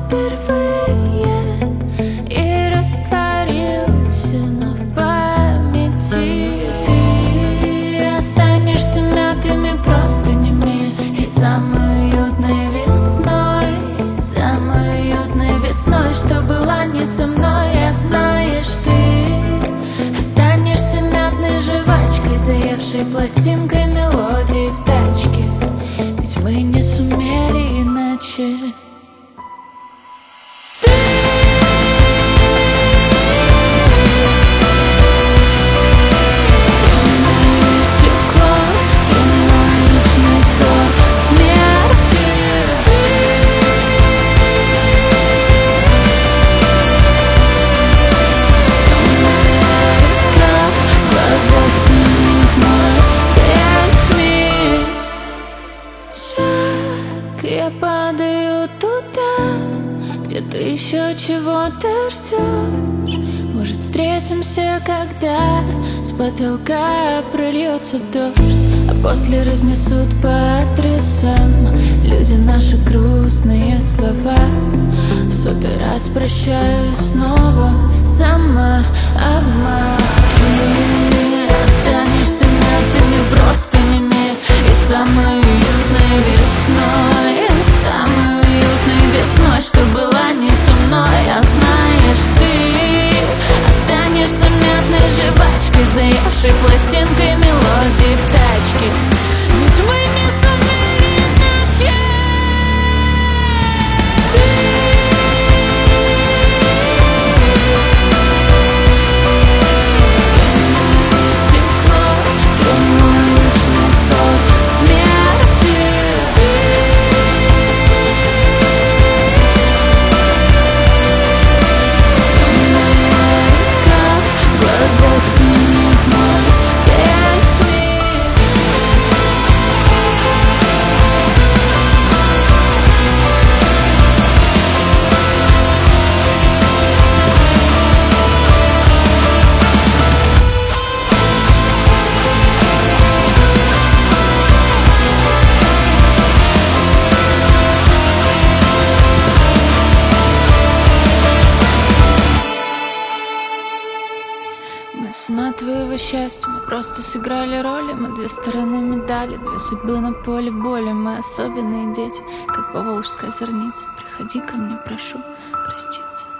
впервые и растворился, но в памяти ты останешься мятыми простынями и самой уютной весной, что была не со мной. А знаешь, ты останешься мятной жвачкой, заевшей пластинкой мелодии в тачке, ведь мы не сумели иначе. Я падаю туда, где ты еще чего-то ждешь. Может, встретимся, когда с потолка прольется дождь, а после разнесут по адресам люди наши грустные слова. В сотый раз прощаюсь снова, сама обман. Ты останешься мертвыми простынями и самой уютной весной, что была не со мной. А знаешь, ты останешься мятной жвачкой, заевшей пластинкой мелодии в тачке, ведь мы не сумели иначе. Стекло, ты мой личный сорт смерти. Цена твоего счастья, мы просто сыграли роли. Мы две стороны медали, две судьбы на поле боли. Мы особенные дети, как поволжская зорница. Приходи ко мне, прошу проститься.